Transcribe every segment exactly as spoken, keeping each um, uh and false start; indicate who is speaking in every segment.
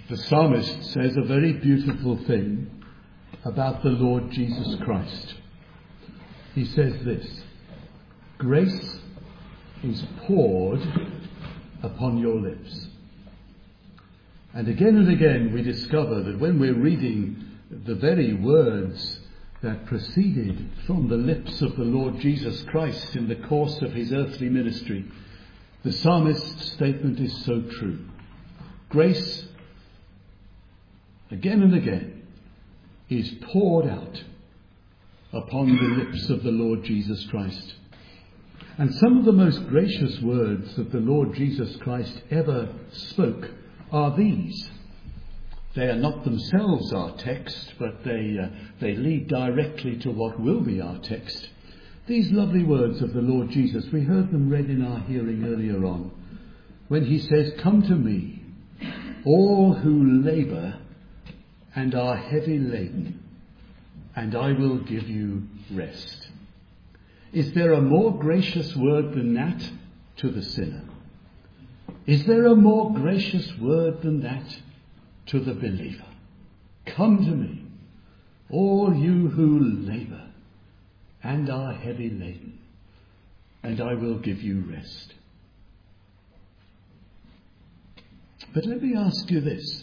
Speaker 1: The psalmist says a very beautiful thing about the Lord Jesus Christ. He says this: grace is poured upon your lips. And again and again we discover that when we're reading the very words that proceeded from the lips of the Lord Jesus Christ in the course of his earthly ministry, the psalmist's statement is so true. Grace, again and again, is poured out upon the lips of the Lord Jesus Christ. And some of the most gracious words that the Lord Jesus Christ ever spoke are these. They are not themselves our text, but they uh, they lead directly to what will be our text. These lovely words of the Lord Jesus, we heard them read in our hearing earlier on, when he says, "Come to me, all who labour and are heavy laden, and I will give you rest." Is there a more gracious word than that to the sinner? Is there a more gracious word than that to the believer? Come to me, all you who labour and are heavy laden, and I will give you rest. But let me ask you this.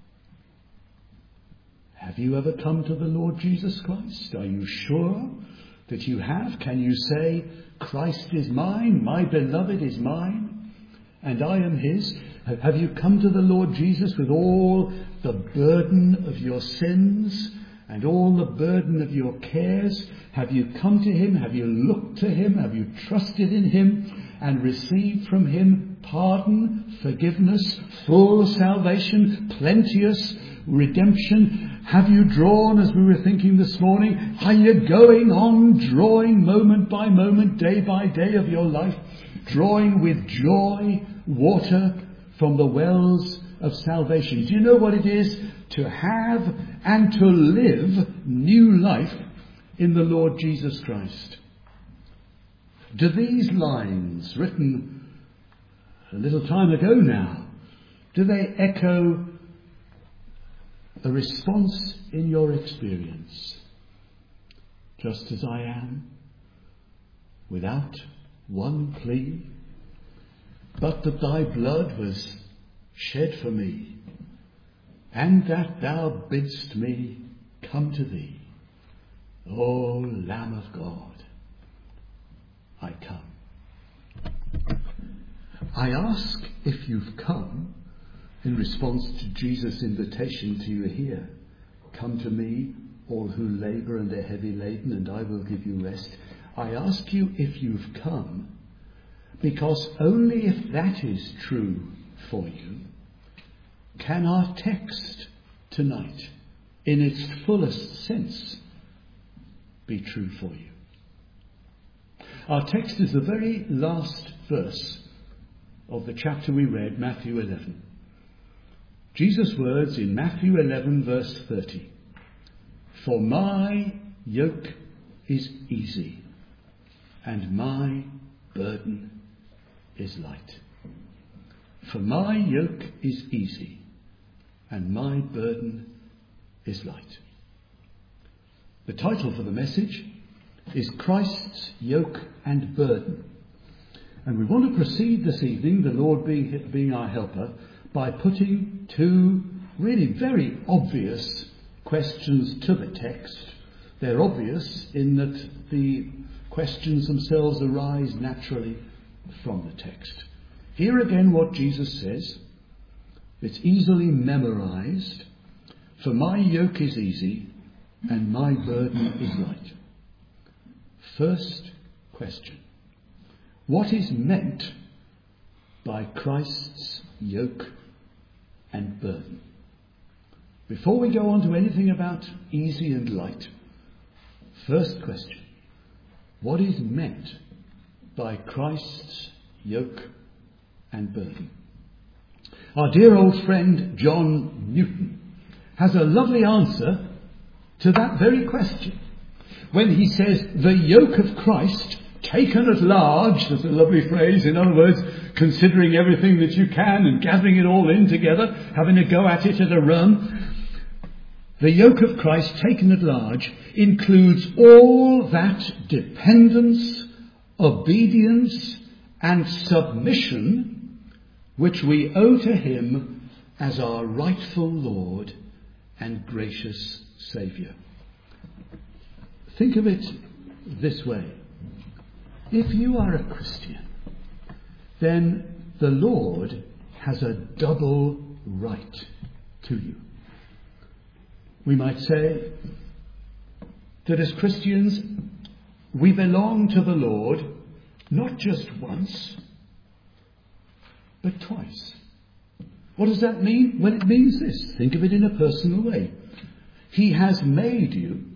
Speaker 1: Have you ever come to the Lord Jesus Christ? Are you sure that you have? Can you say, Christ is mine, my beloved is mine, and I am his? Have you come to the Lord Jesus with all the burden of your sins and all the burden of your cares? Have you come to him? Have you looked to him? Have you trusted in him and received from him pardon, forgiveness, full salvation, plenteous redemption? Have you drawn, as we were thinking this morning, are you going on drawing moment by moment, day by day of your life, drawing with joy water from the wells of salvation? Do you know what it is to have and to live new life in the Lord Jesus Christ? Do these lines, written a little time ago now, do they echo a response in your experience? Just as I am, without one plea, but that thy blood was shed for me, and that thou bidst me come to thee. O Lamb of God, I come. I ask if you've come in response to Jesus' invitation to you here. Come to me, all who labour and are heavy laden, and I will give you rest. I ask you if you've come, because only if that is true for you can our text tonight, in its fullest sense, be true for you. Our text is the very last verse of the chapter we read, Matthew eleven. Jesus' words in Matthew eleven verse thirty. For my yoke is easy and my burden is light. For my yoke is easy and my burden is light. The title for the message is Christ's Yoke and Burden. And we want to proceed this evening, the Lord being, being our helper, by putting two really very obvious questions to the text. They're obvious in that the questions themselves arise naturally from the text. Here again what Jesus says. It's easily memorized. For my yoke is easy and my burden is light. First question. What is meant by Christ's yoke and burden? Before we go on to anything about easy and light, first question. What is meant by Christ's yoke and burden? Our dear old friend John Newton has a lovely answer to that very question when he says, the yoke of Christ taken at large, there's a lovely phrase, in other words, considering everything that you can and gathering it all in together, having a go at it at a run. The yoke of Christ taken at large includes all that dependence, obedience and submission which we owe to him as our rightful Lord and gracious Saviour. Think of it this way. If you are a Christian, then the Lord has a double right to you. We might say that as Christians, we belong to the Lord not just once, but twice. What does that mean? Well, it means this. Think of it in a personal way. He has made you,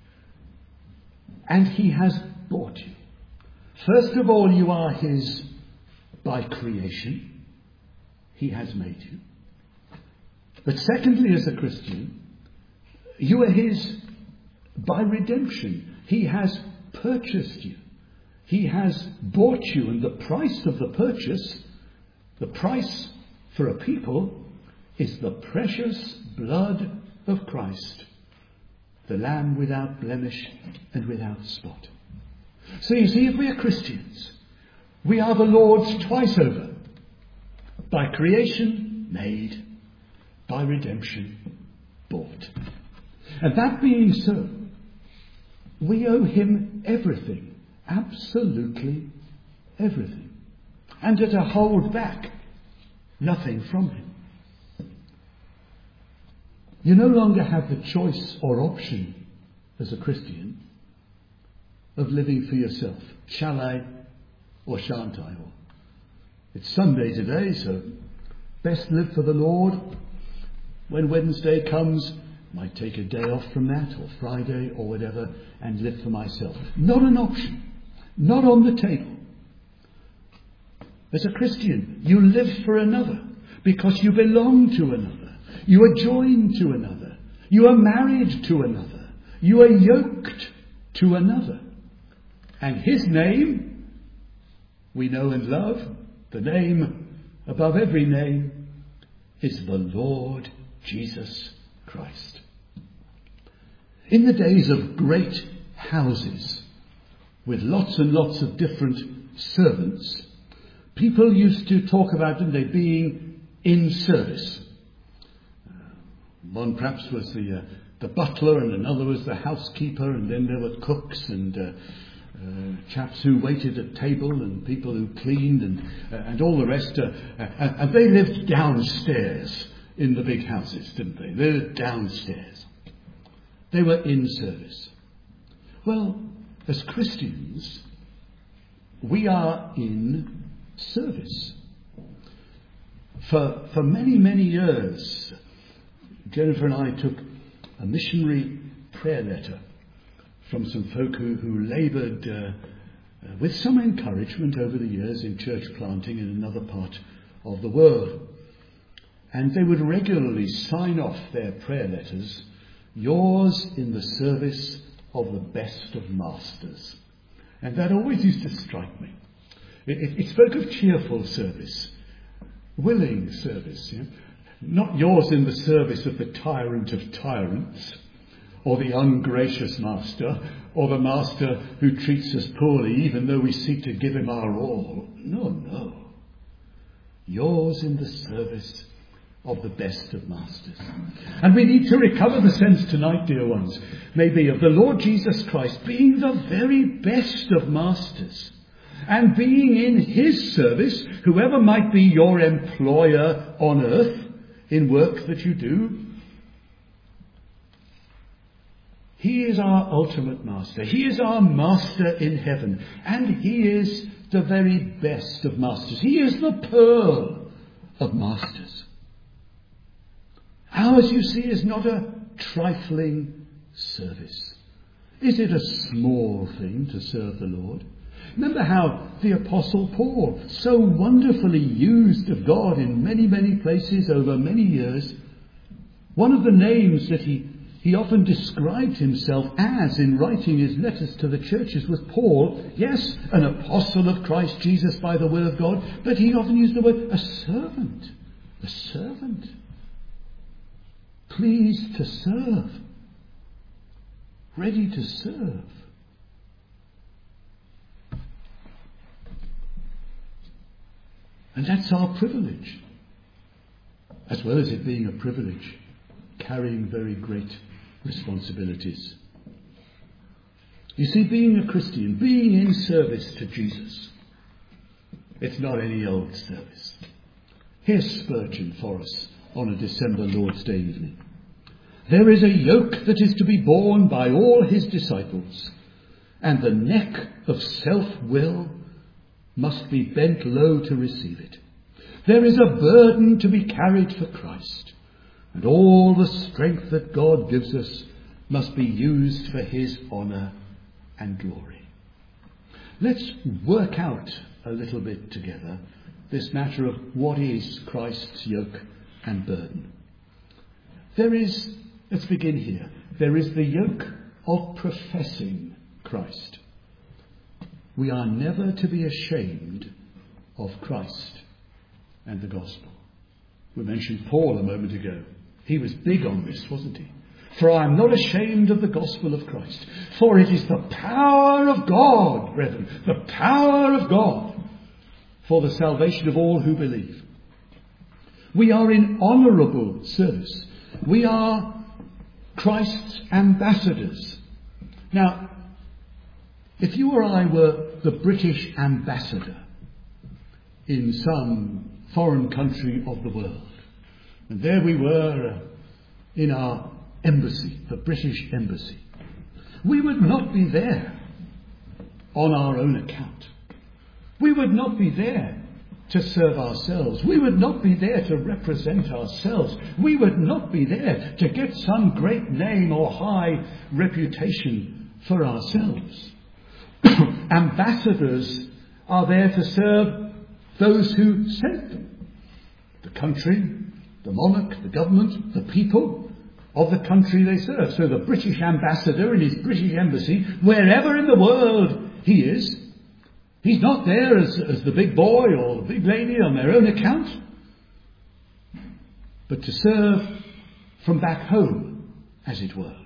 Speaker 1: and he has bought you. First of all, you are his by creation. He has made you. But secondly, as a Christian, you are his by redemption. He has purchased you. He has bought you, and the price of the purchase, the price for a people, is the precious blood of Christ, the Lamb without blemish and without spot. So you see, if we are Christians, we are the Lord's twice over. By creation, made. By redemption, bought. And that being so, we owe him everything. Absolutely everything. And are to hold back nothing from him. You no longer have the choice or option as a Christian of living for yourself. Shall I or shan't I? Or, it's Sunday today, so best live for the Lord. When Wednesday comes, might take a day off from that, or Friday, or whatever, and live for myself. Not an option. Not on the table. As a Christian, you live for another, because you belong to another. You are joined to another. You are married to another. You are yoked to another. And his name, we know and love, the name above every name, is the Lord Jesus Christ. In the days of great houses, with lots and lots of different servants, people used to talk about them, they being in service. One perhaps was the uh, the butler, and another was the housekeeper, and then there were cooks and uh, uh, chaps who waited at table, and people who cleaned, and uh, and all the rest. Uh, uh, and they lived downstairs in the big houses, didn't they? They were downstairs. They were in service. Well, as Christians, we are in service. For for many, many years, Jennifer and I took a missionary prayer letter from some folk who, who laboured uh, uh, with some encouragement over the years in church planting in another part of the world. And they would regularly sign off their prayer letters, yours in the service of the best of masters. And that always used to strike me. It, it, it spoke of cheerful service, willing service, you know? Not yours in the service of the tyrant of tyrants, or the ungracious master, or the master who treats us poorly even though we seek to give him our all. No, no. Yours in the service of the best of masters. And we need to recover the sense tonight, dear ones, maybe of the Lord Jesus Christ being the very best of masters, and being in his service, whoever might be your employer on earth, in work that you do. He is our ultimate master. He is our master in heaven. And he is the very best of masters. He is the pearl of masters. Ours, you see, is not a trifling service. Is it a small thing to serve the Lord? Remember how the Apostle Paul, so wonderfully used of God in many, many places over many years, one of the names that he, He often described himself as, in writing his letters to the churches, was Paul, yes, an apostle of Christ Jesus by the will of God, but he often used the word a servant. A servant. Pleased to serve. Ready to serve. And that's our privilege. As well as it being a privilege, carrying very great responsibilities. You see, being a Christian, being in service to Jesus, it's not any old service. Here's Spurgeon for us on a December Lord's Day evening. There is a yoke that is to be borne by all his disciples, and the neck of self-will must be bent low to receive it. There is a burden to be carried for Christ, and all the strength that God gives us must be used for his honour and glory. Let's work out a little bit together this matter of what is Christ's yoke and burden. There is, let's begin here, there is the yoke of professing Christ. We are never to be ashamed of Christ and the gospel. We mentioned Paul a moment ago. He was big on this, wasn't he? For I am not ashamed of the gospel of Christ, for it is the power of God, brethren, the power of God for the salvation of all who believe. We are in honourable service. We are Christ's ambassadors. Now, if you or I were the British ambassador in some foreign country of the world, and there we were uh, in our embassy, the British embassy, we would not be there on our own account. We would not be there to serve ourselves. We would not be there to represent ourselves. We would not be there to get some great name or high reputation for ourselves. Ambassadors are there to serve those who sent them. The country, the monarch, the government, the people of the country they serve. So the British ambassador in his British embassy, wherever in the world he is, he's not there as, as the big boy or the big lady on their own account, but to serve from back home, as it were.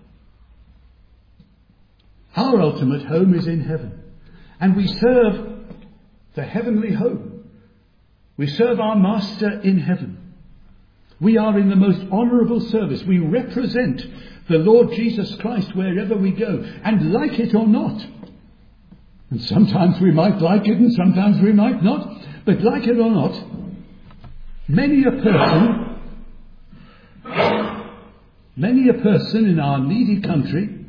Speaker 1: Our ultimate home is in heaven, and we serve the heavenly home. We serve our Master in heaven. We are in the most honourable service. We represent the Lord Jesus Christ wherever we go, and like it or not, and sometimes we might like it and sometimes we might not, but like it or not, many a person, many a person in our needy country,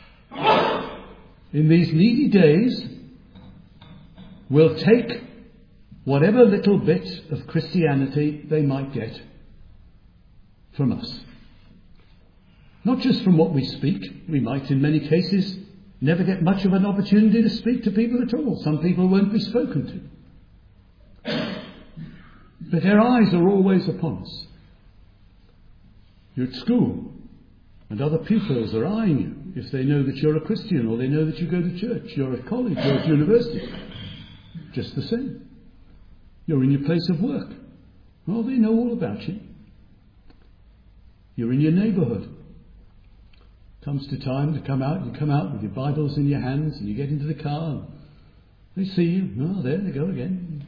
Speaker 1: in these needy days, will take whatever little bit of Christianity they might get from us. Not just from what we speak. We might in many cases never get much of an opportunity to speak to people at all. Some people won't be spoken to. But their eyes are always upon us. You're at school, and other pupils are eyeing you if they know that you're a Christian or they know that you go to church. You're at college, you're at university. Just the same. You're in your place of work. Well, they know all about you. You're in your neighbourhood. Comes to time to come out, you come out with your Bibles in your hands and you get into the car and they see you. Oh, there they go again.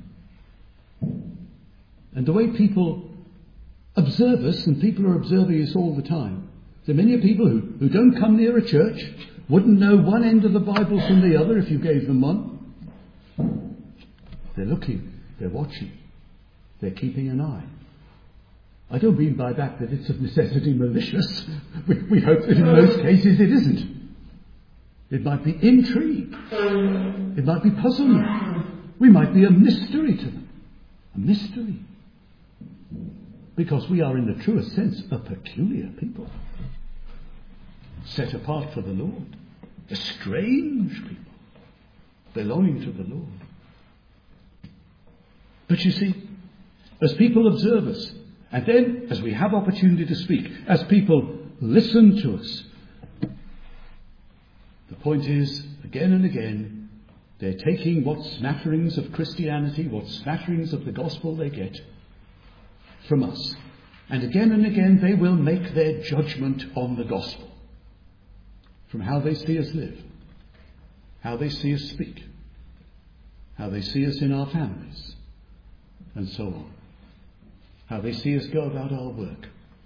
Speaker 1: And the way people observe us, and people are observing us all the time. There are many people who, who don't come near a church, wouldn't know one end of the Bible from the other if you gave them one. They're looking, they're watching, they're keeping an eye. I don't mean by that that it's of necessity malicious. We, we hope that in most cases it isn't. It might be intrigue. It might be puzzlement. We might be a mystery to them. A mystery. Because we are in the truest sense a peculiar people. Set apart for the Lord. A strange people. Belonging to the Lord. But you see, as people observe us, and then, as we have opportunity to speak, as people listen to us. The point is, again and again, they're taking what smatterings of Christianity, what smatterings of the gospel they get from us. And again and again they will make their judgment on the gospel from how they see us live, how they see us speak, how they see us in our families, and so on. How they see us go about our work.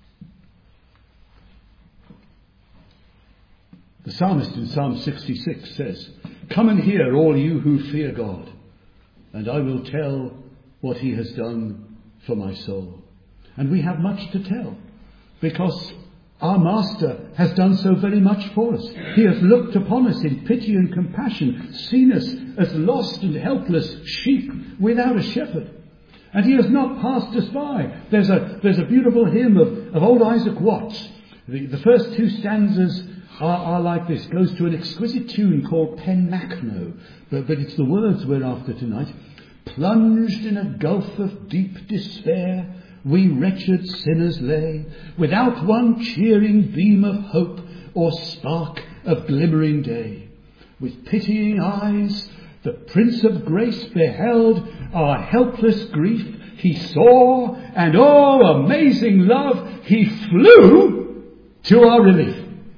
Speaker 1: The psalmist in Psalm sixty-six says, "Come and hear, all you who fear God, and I will tell what he has done for my soul." And we have much to tell, because our Master has done so very much for us. He has looked upon us in pity and compassion, seen us as lost and helpless sheep without a shepherd. And he has not passed us by. There's a, there's a beautiful hymn of, of old Isaac Watts. The, the first two stanzas are, are like this. Goes to an exquisite tune called Pen Macno. But, but it's the words we're after tonight. Plunged in a gulf of deep despair, we wretched sinners lay, without one cheering beam of hope or spark of glimmering day. With pitying eyes, the Prince of Grace beheld our helpless grief. He saw, and oh, amazing love, he flew to our relief.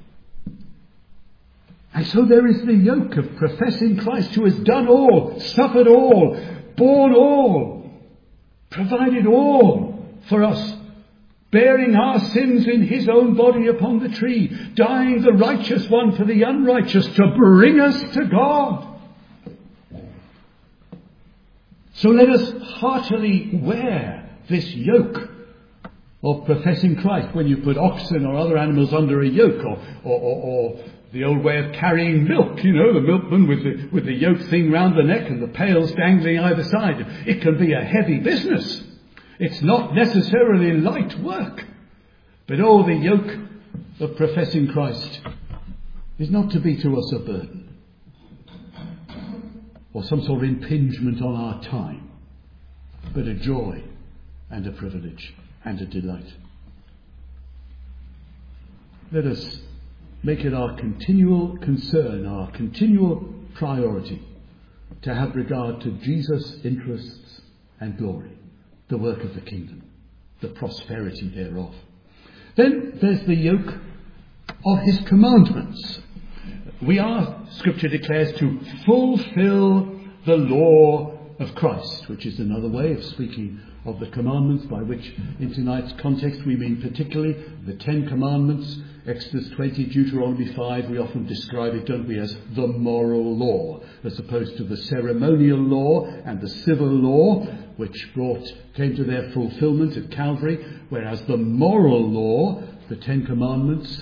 Speaker 1: And so there is the yoke of professing Christ, who has done all, suffered all, borne all, provided all for us, bearing our sins in his own body upon the tree, dying the righteous one for the unrighteous to bring us to God. So let us heartily wear this yoke of professing Christ. When you put oxen or other animals under a yoke, or, or, or, or the old way of carrying milk, you know, the milkman with the, with the yoke thing round the neck and the pails dangling either side. It can be a heavy business. It's not necessarily light work. But oh, the yoke of professing Christ is not to be to us a burden, or some sort of impingement on our time, but a joy and a privilege and a delight. Let us make it our continual concern, our continual priority, to have regard to Jesus' interests and glory, the work of the kingdom, the prosperity thereof. Then there's the yoke of his commandments. We are, Scripture declares, to fulfill the law of Christ, which is another way of speaking of the commandments, by which in tonight's context we mean particularly the Ten Commandments. Exodus twenty, Deuteronomy five, we often describe it, don't we, as the moral law, as opposed to the ceremonial law and the civil law, which brought came to their fulfillment at Calvary, whereas the moral law, the Ten Commandments,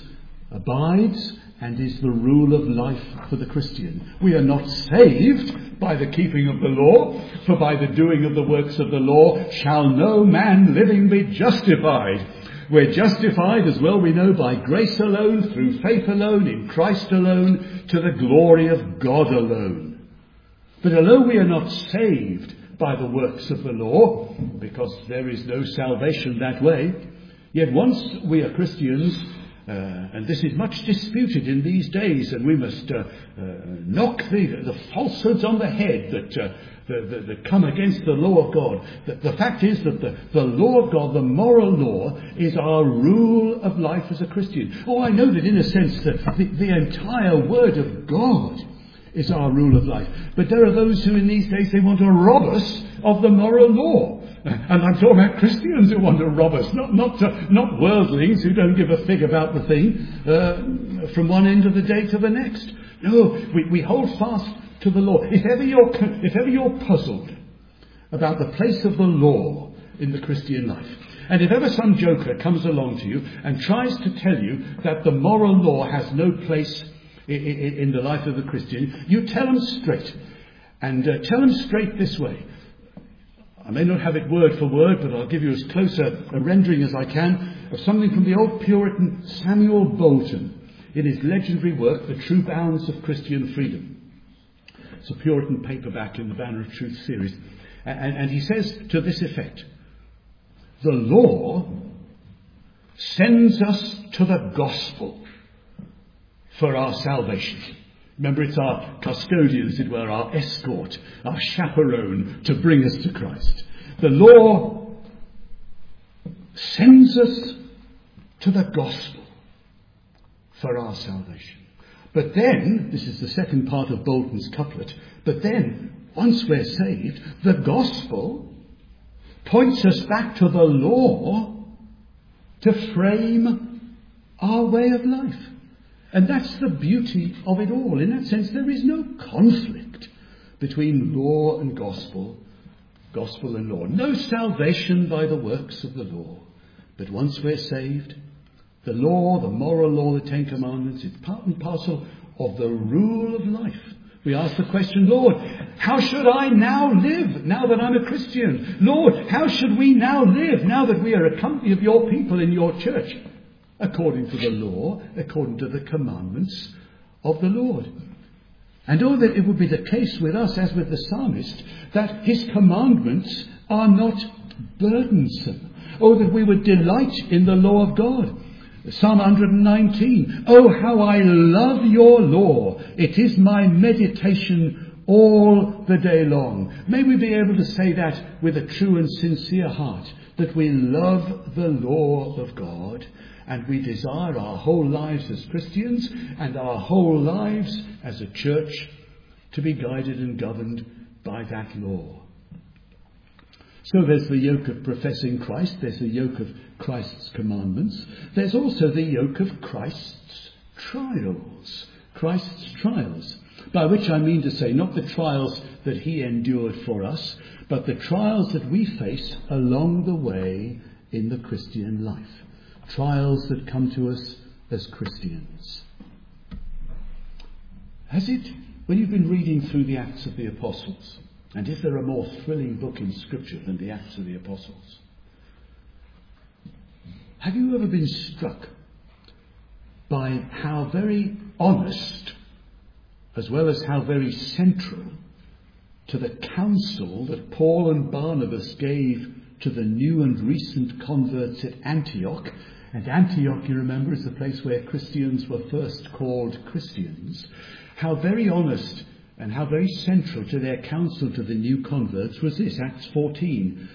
Speaker 1: abides and is the rule of life for the Christian. We are not saved by the keeping of the law, for by the doing of the works of the law shall no man living be justified. We're justified, as well we know, by grace alone, through faith alone, in Christ alone, to the glory of God alone. But although we are not saved by the works of the law, because there is no salvation that way, yet once we are Christians, Uh, and this is much disputed in these days, and we must uh, uh, knock the, the falsehoods on the head that, uh, that, that, that come against the law of God. The, the fact is that the, the law of God, the moral law, is our rule of life as a Christian. Oh, I know that in a sense that the, the entire Word of God is our rule of life. But there are those who in these days, they want to rob us of the moral law. And I'm talking about Christians who want to rob us, not not uh, not worldlings who don't give a fig about the thing uh, from one end of the day to the next. No, we, we hold fast to the law. If ever you're if ever you're puzzled about the place of the law in the Christian life, and if ever some joker comes along to you and tries to tell you that the moral law has no place in, in, in the life of the Christian, you tell them straight, and uh, tell them straight this way. I may not have it word for word, but I'll give you as close a, a rendering as I can of something from the old Puritan Samuel Bolton in his legendary work, The True Bounds of Christian Freedom. It's a Puritan paperback in the Banner of Truth series. And, and he says to this effect: the law sends us to the gospel for our salvation. Remember, it's our custodian, as it were, our escort, our chaperone to bring us to Christ. The law sends us to the gospel for our salvation. But then, this is the second part of Bolton's couplet, but then, once we're saved, the gospel points us back to the law to frame our way of life. And that's the beauty of it all. In that sense, there is no conflict between law and gospel, gospel and law. No salvation by the works of the law. But once we're saved, the law, the moral law, the Ten Commandments, it's part and parcel of the rule of life. We ask the question, Lord, how should I now live now that I'm a Christian? Lord, how should we now live now that we are a company of your people in your church? According to the law, according to the commandments of the Lord. And oh, that it would be the case with us, as with the psalmist, that his commandments are not burdensome. Oh, that we would delight in the law of God. Psalm one nineteen, oh, how I love your law. It is my meditation all the day long. May we be able to say that with a true and sincere heart, that we love the law of God, and we desire our whole lives as Christians and our whole lives as a church to be guided and governed by that law. So there's the yoke of professing Christ, there's the yoke of Christ's commandments, there's also the yoke of Christ's trials. Christ's trials, by which I mean to say not the trials that he endured for us, but the trials that we face along the way in the Christian life. Trials that come to us as Christians. Has it, when you've been reading through the Acts of the Apostles, and is there a more thrilling book in Scripture than the Acts of the Apostles? Have you ever been struck by how very honest, as well as how very central to the counsel that Paul and Barnabas gave to the new and recent converts at Antioch? And Antioch, you remember, is the place where Christians were first called Christians. How very honest and how very central to their counsel to the new converts was this, Acts fourteen.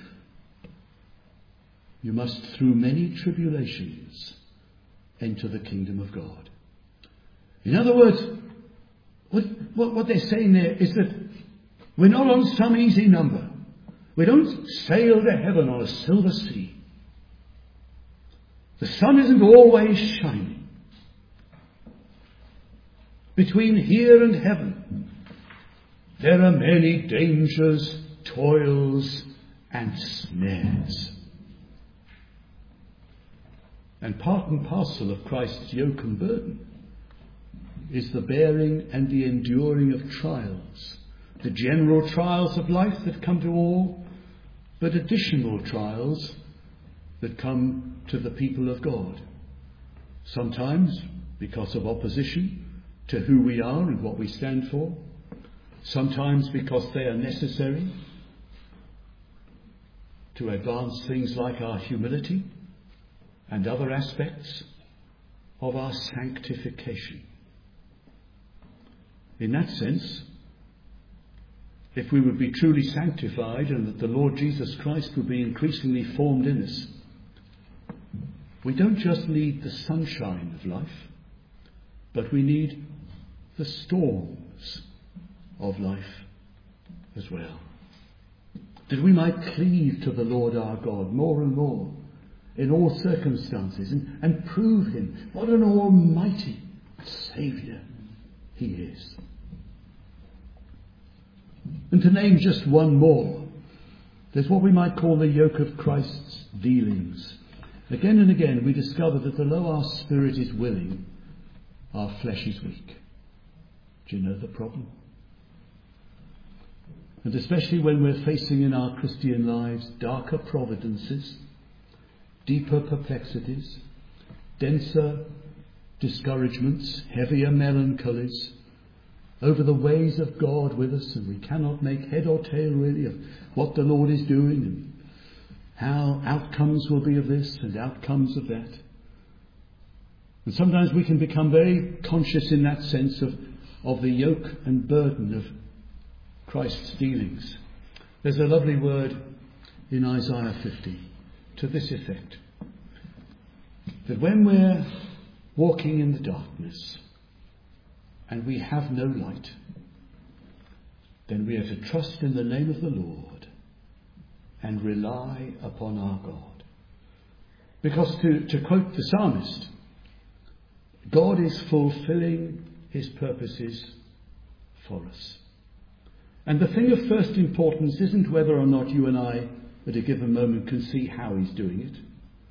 Speaker 1: You must, through many tribulations, enter the kingdom of God. In other words, what, what, what they're saying there is that we're not on some easy number. We don't sail to heaven on a silver sea. The sun isn't always shining. Between here and heaven, there are many dangers, toils, and snares. And part and parcel of Christ's yoke and burden is the bearing and the enduring of trials. The general trials of life that come to all, but additional trials that come to the people of God. Sometimes because of opposition to who we are and what we stand for. Sometimes because they are necessary to advance things like our humility and other aspects of our sanctification. In that sense, if we would be truly sanctified and that the Lord Jesus Christ would be increasingly formed in us, we don't just need the sunshine of life, but we need the storms of life as well. That we might cleave to the Lord our God more and more in all circumstances and, and prove him what an almighty Saviour he is. And to name just one more, there's what we might call the yoke of Christ's dealings. Again and again we discover that although our spirit is willing, our flesh is weak. Do you know the problem? And especially when we're facing in our Christian lives darker providences, deeper perplexities, denser discouragements, heavier melancholies over the ways of God with us, and we cannot make head or tail really of what the Lord is doing and how outcomes will be of this and outcomes of that. And sometimes we can become very conscious in that sense of, of the yoke and burden of Christ's dealings. There's a lovely word in Isaiah fifty to this effect, that when we're walking in the darkness and we have no light, then we are to trust in the name of the Lord and rely upon our God. Because to, to quote the psalmist, God is fulfilling his purposes for us. And the thing of first importance isn't whether or not you and I at a given moment can see how he's doing it.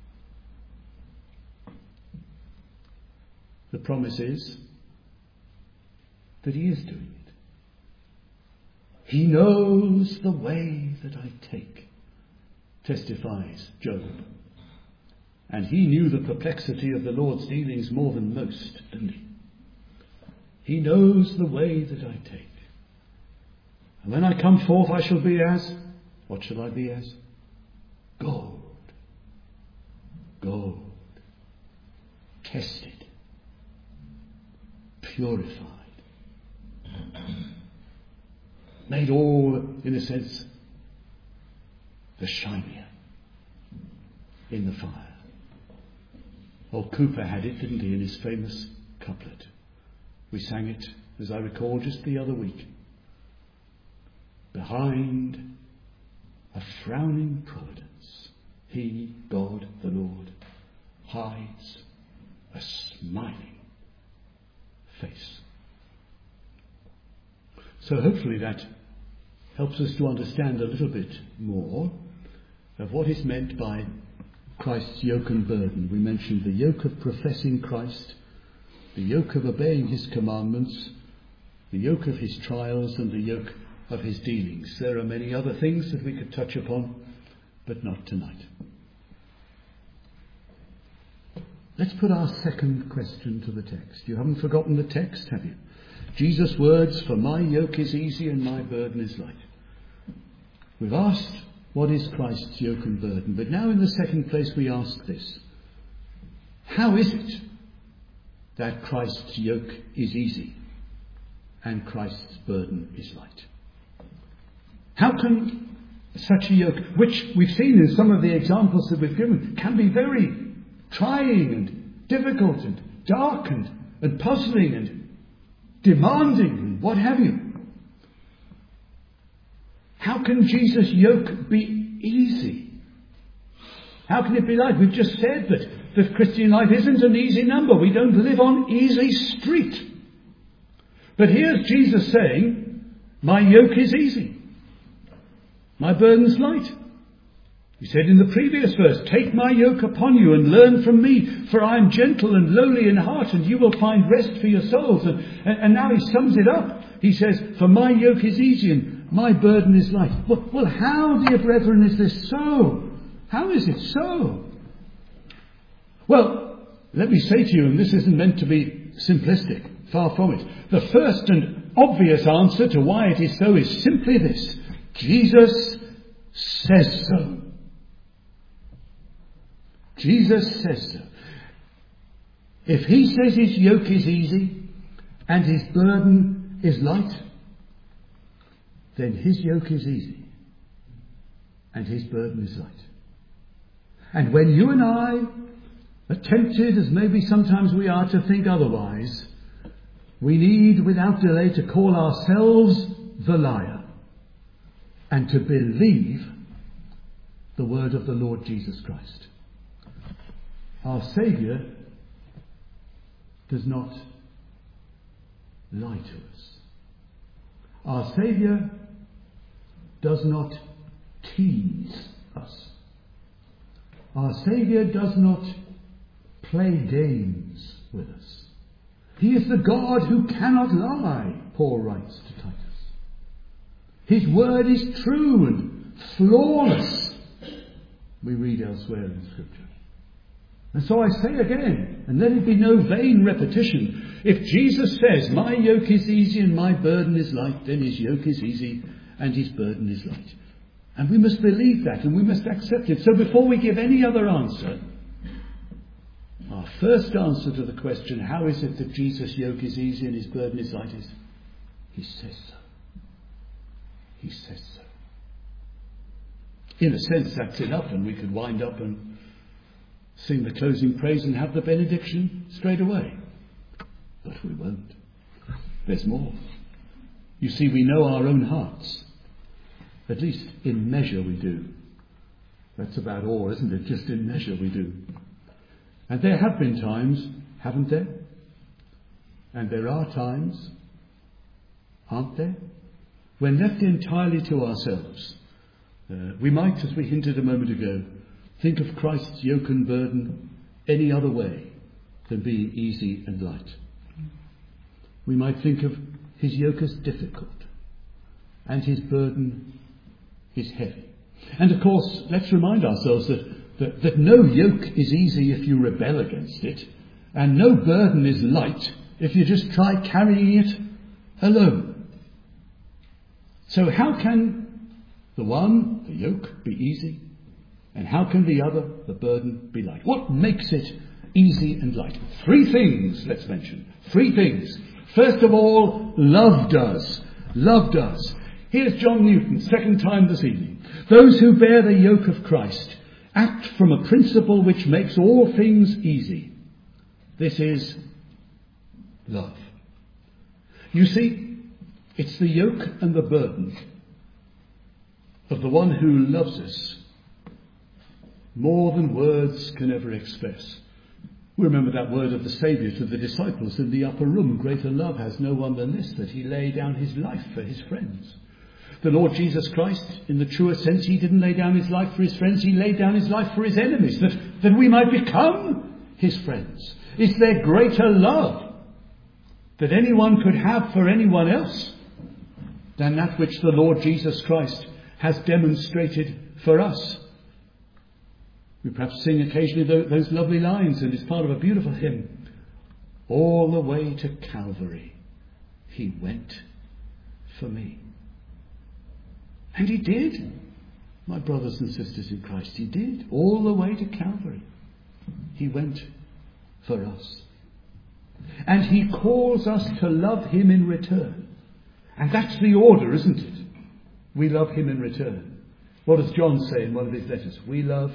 Speaker 1: The promise is that he is doing it. He knows the way that I take, testifies Job. And he knew the perplexity of the Lord's dealings more than most, didn't he? He knows the way that I take. And when I come forth, I shall be as, what shall I be as? Gold. Gold. Tested. Purified. Made all, in a sense, the shinier in the fire. Old Cooper had it, didn't he, in his famous couplet. We sang it, as I recall, just the other week. Behind a frowning providence, he, God the Lord, hides a smiling face. So hopefully that helps us to understand a little bit more of what is meant by Christ's yoke and burden. We mentioned the yoke of professing Christ, the yoke of obeying his commandments, the yoke of his trials, and the yoke of his dealings. There are many other things that we could touch upon, but not tonight. Let's put our second question to the text. You haven't forgotten the text, have you? Jesus' words, "For my yoke is easy and my burden is light." We've asked, what is Christ's yoke and burden? But now in the second place we ask this: how is it that Christ's yoke is easy and Christ's burden is light? How can such a yoke, which we've seen in some of the examples that we've given, can be very trying and difficult and dark and, and puzzling and demanding and what have you. How can Jesus' yoke be easy? How can it be light? We've just said that the Christian life isn't an easy number. We don't live on easy street. But here's Jesus saying, my yoke is easy. My burden's light. He said in the previous verse, "Take my yoke upon you and learn from me, for I am gentle and lowly in heart, and you will find rest for your souls." And, and, and now he sums it up. He says, "For my yoke is easy and my burden is light." Well, well, how, dear brethren, is this so? How is it so? Well, let me say to you, and this isn't meant to be simplistic, far from it. The first and obvious answer to why it is so is simply this: Jesus says so. Jesus says so. If he says his yoke is easy and his burden is light, then his yoke is easy and his burden is light. And when you and I are tempted, as maybe sometimes we are, to think otherwise, we need without delay to call ourselves the liar and to believe the word of the Lord Jesus Christ. Our Saviour does not lie to us. Our Saviour does not tease us. Our Saviour does not play games with us. He is the God who cannot lie, Paul writes to Titus. His word is true and flawless, we read elsewhere in Scripture. And so I say again, and let it be no vain repetition, if Jesus says, my yoke is easy and my burden is light, then his yoke is easy and his burden is light. And we must believe that and we must accept it. So before we give any other answer, our our first answer to the question, how is it that Jesus' yoke is easy and his burden is light, is he says so. He says so. In a sense, that's enough, and we could wind up and sing the closing praise and have the benediction straight away. But we won't. There's more. You see, we know our own hearts. At least in measure we do. That's about all, isn't it? Just in measure we do. And there have been times, haven't there? And there are times, aren't there? When left entirely to ourselves, uh, we might, as we hinted a moment ago, think of Christ's yoke and burden any other way than being easy and light. We might think of his yoke as difficult and his burden is heavy. And of course, let's remind ourselves that, that, that no yoke is easy if you rebel against it, and no burden is light if you just try carrying it alone. So how can the one, the yoke, be easy? And how can the other, the burden, be light? What makes it easy and light? Three things, let's mention. Three things. First of all, love does. Love does. Here's John Newton, second time this evening. Those who bear the yoke of Christ act from a principle which makes all things easy. This is love. You see, it's the yoke and the burden of the one who loves us more than words can ever express. We remember that word of the Saviour to the disciples in the upper room. Greater love has no one than this, that he lay down his life for his friends. The Lord Jesus Christ, in the truest sense, he didn't lay down his life for his friends, he laid down his life for his enemies, that, that we might become his friends. Is there greater love that anyone could have for anyone else than that which the Lord Jesus Christ has demonstrated for us? We perhaps sing occasionally those lovely lines, and it's part of a beautiful hymn. All the way to Calvary, he went for me. And he did, my brothers and sisters in Christ, he did. All the way to Calvary, he went for us. And he calls us to love him in return. And that's the order, isn't it? We love him in return. What does John say in one of his letters? We love,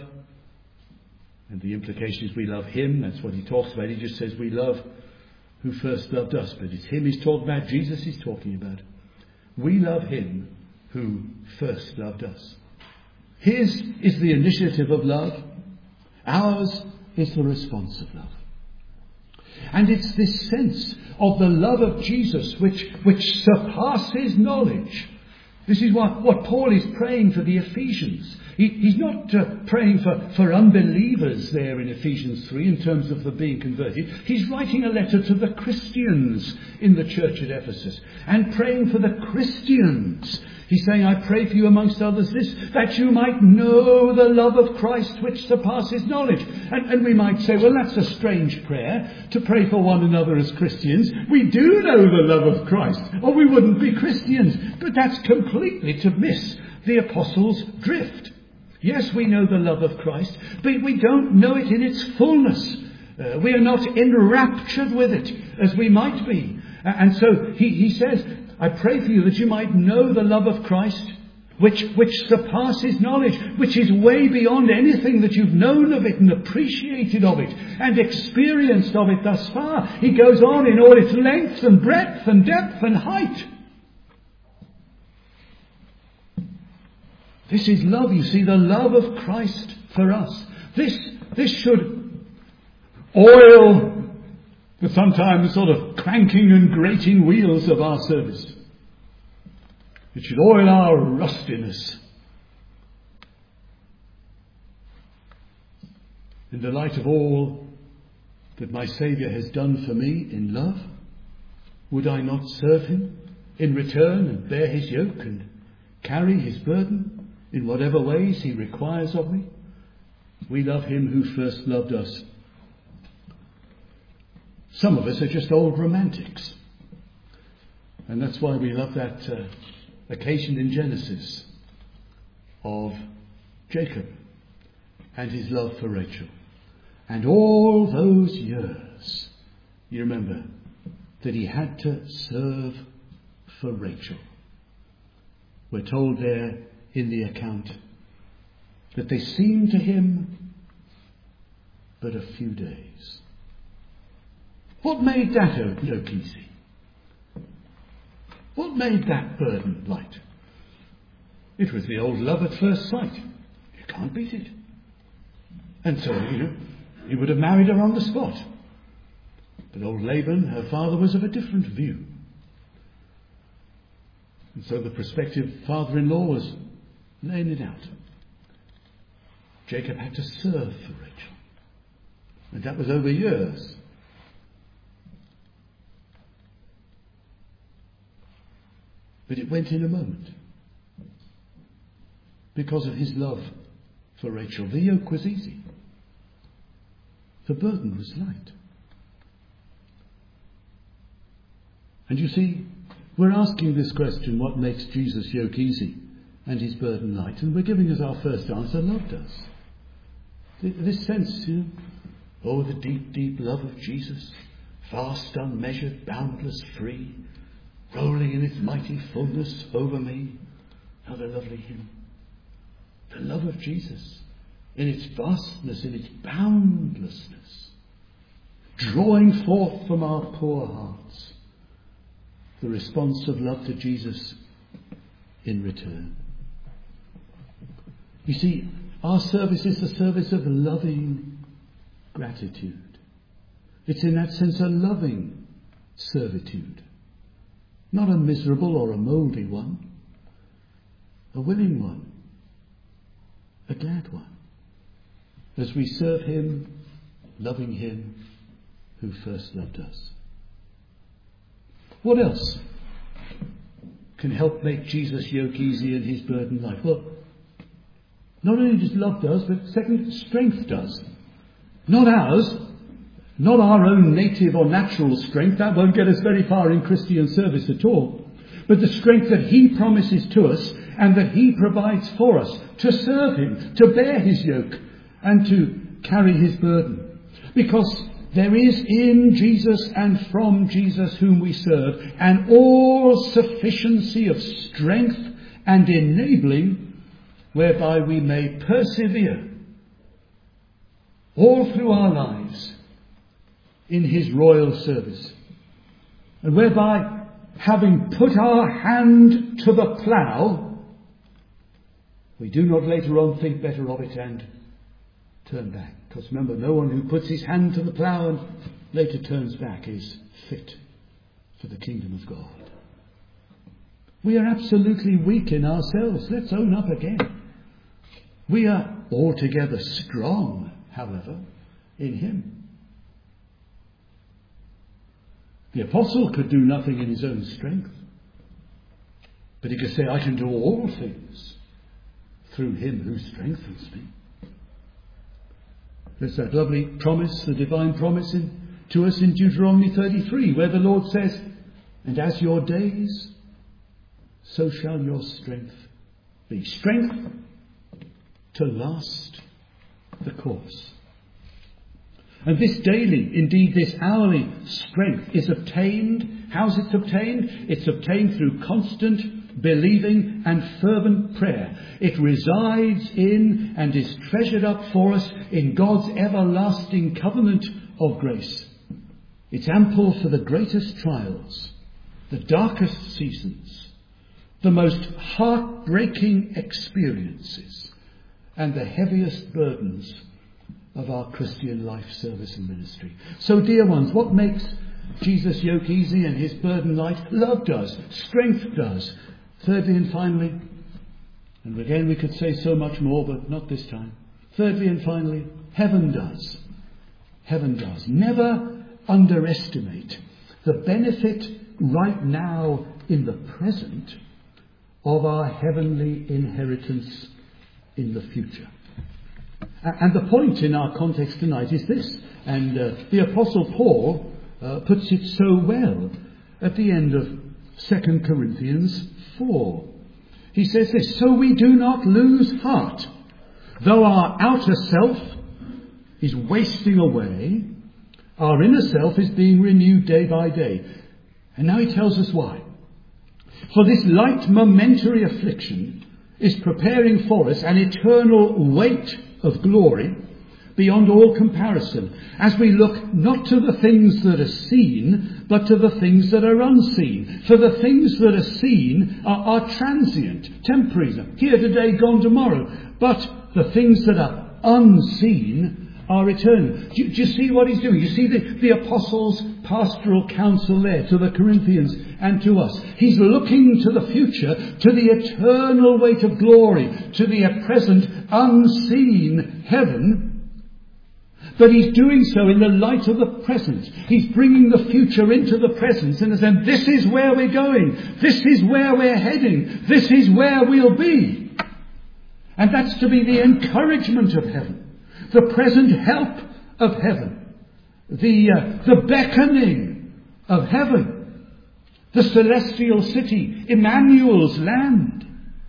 Speaker 1: and the implication is we love him. That's what he talks about. He just says we love who first loved us. But it's him he's talking about, Jesus he's talking about. We love him who first loved us. His is the initiative of love. Ours is the response of love. And it's this sense of the love of Jesus which, which surpasses knowledge. This is what, what Paul is praying for the Ephesians. He, he's not uh, praying for, for unbelievers there in Ephesians three in terms of the being converted. He's writing a letter to the Christians in the church at Ephesus and praying for the Christians. He's saying, I pray for you amongst others this, that you might know the love of Christ which surpasses knowledge. And, and we might say, well, that's a strange prayer to pray for one another as Christians. We do know the love of Christ, or we wouldn't be Christians. But that's completely to miss the apostles' drift. Yes, we know the love of Christ, but we don't know it in its fullness. Uh, we are not enraptured with it as we might be. Uh, and so he, he says, I pray for you that you might know the love of Christ, which, which surpasses knowledge, which is way beyond anything that you've known of it and appreciated of it and experienced of it thus far. He goes on in all its length and breadth and depth and height. This is love, you see, the love of Christ for us. This, this should oil the sometimes sort of cranking and grating wheels of our service. It should oil our rustiness. In the light of all that my Saviour has done for me in love, would I not serve him in return and bear his yoke and carry his burden in whatever ways he requires of me? We love him who first loved us. Some of us are just old romantics. And that's why we love that uh, occasion in Genesis of Jacob and his love for Rachel. And all those years, you remember, that he had to serve for Rachel. We're told there in the account that they seemed to him but a few days. What made that yoke easy? What made that burden light? It was the old love at first sight. You can't beat it. And so, you know, he would have married her on the spot. But old Laban, her father, was of a different view. And so the prospective father-in-law was laying it out. Jacob had to serve for Rachel. And that was over years. But it went in a moment. Because of his love for Rachel, the yoke was easy. The burden was light. And you see, we're asking this question, what makes Jesus' yoke easy and his burden light? And we're giving as our first answer, love does. This sense, you know, oh, the deep, deep love of Jesus, vast, unmeasured, boundless, free, rolling in its mighty fullness over me. Another lovely hymn. The love of Jesus, in its vastness, in its boundlessness, drawing forth from our poor hearts the response of love to Jesus in return. You see, our service is the service of loving gratitude. It's in that sense a loving servitude, not a miserable or a mouldy one, a willing one, a glad one, as we serve him, loving him who first loved us. What else can help make Jesus' yoke easy and his burden light? Well, not only does love does, but second, strength does. Not ours, not our own native or natural strength. That won't get us very far in Christian service at all. But the strength that he promises to us and that he provides for us to serve him, to bear his yoke and to carry his burden. Because there is in Jesus and from Jesus whom we serve an all-sufficiency of strength and enabling whereby we may persevere all through our lives in his royal service. And whereby, having put our hand to the plough, we do not later on think better of it and turn back. Because remember, no one who puts his hand to the plough and later turns back is fit for the kingdom of God. We are absolutely weak in ourselves. Let's own up again. We are altogether strong, however, in him. The apostle could do nothing in his own strength. But he could say, I can do all things through him who strengthens me. There's that lovely promise, the divine promise in, to us in Deuteronomy thirty-three, where the Lord says, and as your days, so shall your strength be. Strength to last the course. And this daily, indeed this hourly strength is obtained. How's it obtained? It's obtained through constant believing and fervent prayer. It resides in and is treasured up for us in God's everlasting covenant of grace. It's ample for the greatest trials, the darkest seasons, the most heartbreaking experiences, and the heaviest burdens of our Christian life, service and ministry. So, dear ones, what makes Jesus' yoke easy and his burden light? Love does. Strength does. Thirdly and finally, and again we could say so much more, but not this time. Thirdly and finally, heaven does. Heaven does. Never underestimate the benefit right now in the present of our heavenly inheritance in the future. And the point in our context tonight is this, and uh, the Apostle Paul uh, puts it so well at the end of Second Corinthians four. He says this, so we do not lose heart, though our outer self is wasting away. Our inner self is being renewed day by day. And now he tells us why. For this light momentary affliction is preparing for us an eternal weight of glory beyond all comparison, as we look not to the things that are seen, but to the things that are unseen. For the things that are seen are, are transient, temporary, here today, gone tomorrow. But the things that are unseen are eternal. Do you, do you see what he's doing? You see the, the apostles' pastoral counsel there to the Corinthians and to us. He's looking to the future, to the eternal weight of glory, to the present unseen heaven. But he's doing so in the light of the present. He's bringing the future into the present and saying, this is where we're going. This is where we're heading. This is where we'll be. And that's to be the encouragement of heaven, the present help of heaven, the, uh, the beckoning of heaven, the celestial city, Emmanuel's land.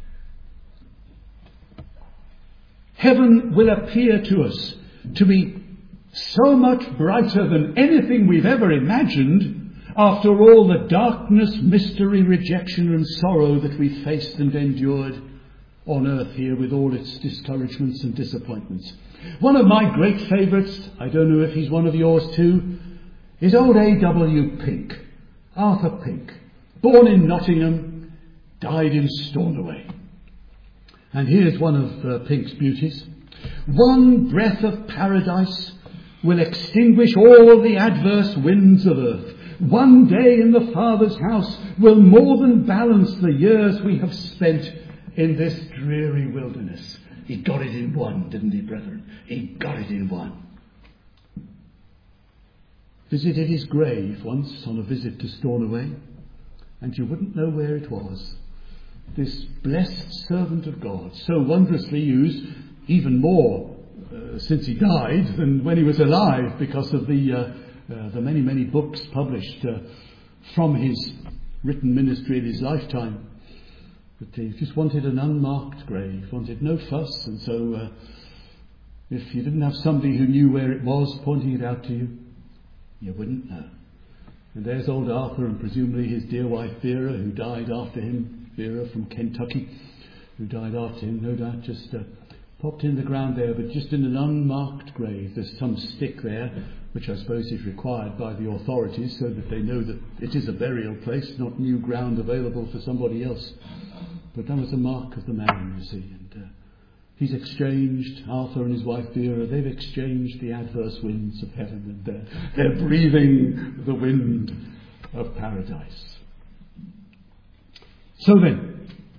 Speaker 1: Heaven will appear to us to be so much brighter than anything we've ever imagined after all the darkness, mystery, rejection and sorrow that we faced and endured on earth here with all its discouragements and disappointments. One of my great favourites, I don't know if he's one of yours too, is old A W Pink, Arthur Pink, born in Nottingham, died in Stornoway. And here's one of uh, Pink's beauties. One breath of paradise will extinguish all the adverse winds of earth. One day in the Father's house will more than balance the years we have spent in this dreary wilderness. He got it in one, didn't he, brethren? He got it in one. Visited his grave once on a visit to Stornoway, and you wouldn't know where it was. This blessed servant of God, so wondrously used, even more Uh, since he died than when he was alive, because of the uh, uh, the many many books published uh, from his written ministry in his lifetime. But he just wanted an unmarked grave, wanted no fuss, and so uh, if you didn't have somebody who knew where it was pointing it out to you, you wouldn't know. And there's old Arthur, and presumably his dear wife Vera, who died after him, Vera from Kentucky, who died after him, no doubt just uh, popped in the ground there, but just in an unmarked grave. There's some stick there, which I suppose is required by the authorities so that they know that it is a burial place, not new ground available for somebody else. But that was a mark of the man, you see. And uh, he's exchanged, Arthur and his wife Vera, they've exchanged the adverse winds of heaven, and they're, they're breathing the wind of paradise. So then,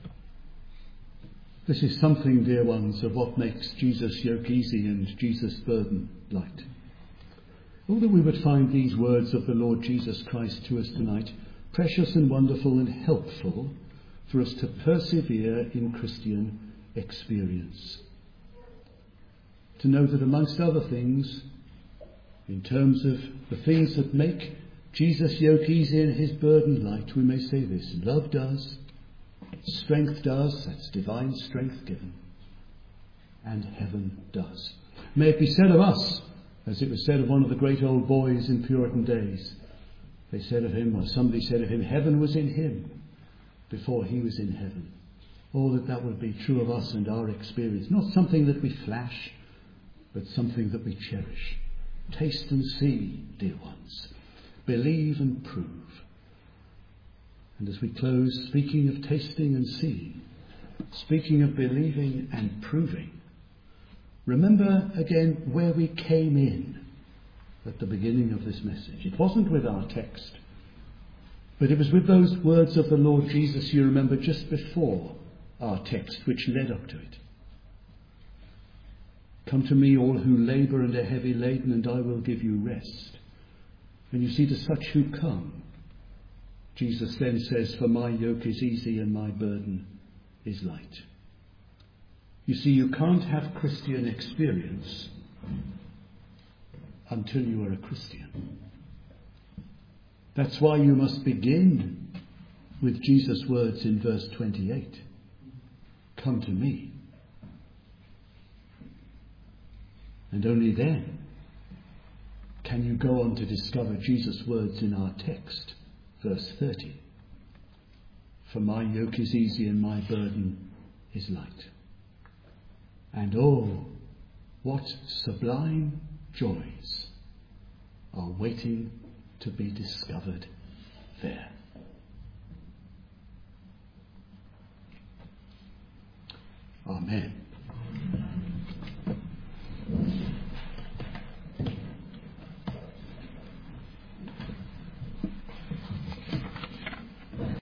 Speaker 1: this is something, dear ones, of what makes Jesus' yoke easy and Jesus' burden light. Oh, that we would find these words of the Lord Jesus Christ to us tonight precious and wonderful and helpful for us to persevere in Christian experience. To know that amongst other things, in terms of the things that make Jesus' yoke easy and his burden light, we may say this: love does, strength does, that's divine strength given, and heaven does. May it be said of us, as it was said of one of the great old boys in Puritan days. They said of him, or somebody said of him, heaven was in him before he was in heaven. Oh, that that would be true of us and our experience. Not something that we flash, but something that we cherish. Taste and see, dear ones. Believe and prove. And as we close, speaking of tasting and seeing, speaking of believing and proving, remember again where we came in at the beginning of this message. It wasn't with our text, but it was with those words of the Lord Jesus, you remember, just before our text, which led up to it. Come to me, all who labour and are heavy laden, and I will give you rest. And you see, to such who come, Jesus then says, for my yoke is easy and my burden is light. You see, you can't have Christian experience until you are a Christian. That's why you must begin with Jesus' words in verse twenty-eight. Come to me. And only then can you go on to discover Jesus' words in our text, verse thirty. For my yoke is easy and my burden is light. And oh, what sublime joys are waiting to be discovered there. Amen.